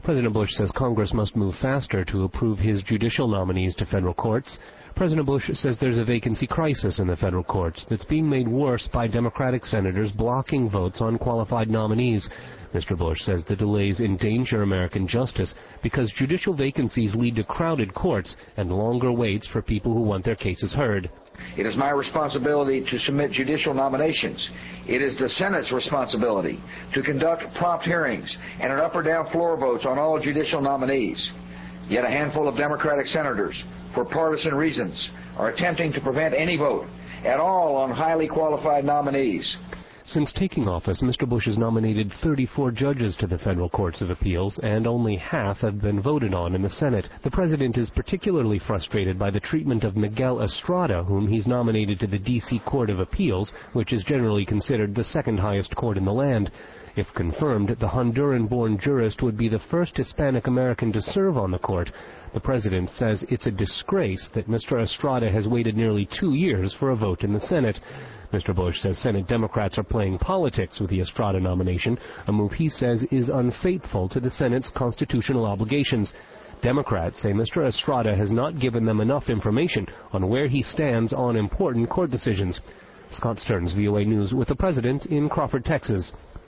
President Bush says Congress must move faster to approve his judicial nominees to federal courts. President Bush says there's a vacancy crisis in the federal courts that's being made worse by Democratic senators blocking votes on qualified nominees. Mr. Bush says the delays endanger American justice because judicial vacancies lead to crowded courts and longer waits for people who want their cases heard. It is my responsibility to submit judicial nominations. It is the Senate's responsibility to conduct prompt hearings and an up or down floor votes on all judicial nominees. Yet a handful of Democratic senators, for partisan reasons, are attempting to prevent any vote at all on highly qualified nominees. Since taking office, Mr. Bush has nominated 34 judges to the federal courts of appeals, and only half have been voted on in the Senate. The president is particularly frustrated by the treatment of Miguel Estrada, whom he's nominated to the D.C. Court of Appeals, which is generally considered the second highest court in the land. If confirmed, the Honduran-born jurist would be the first Hispanic American to serve on the court. The president says it's a disgrace that Mr. Estrada has waited nearly 2 years for a vote in the Senate. Mr. Bush says Senate Democrats are playing politics with the Estrada nomination, a move he says is unfaithful to the Senate's constitutional obligations. Democrats say Mr. Estrada has not given them enough information on where he stands on important court decisions. Scott Stearns, VOA News, with the president in Crawford, Texas.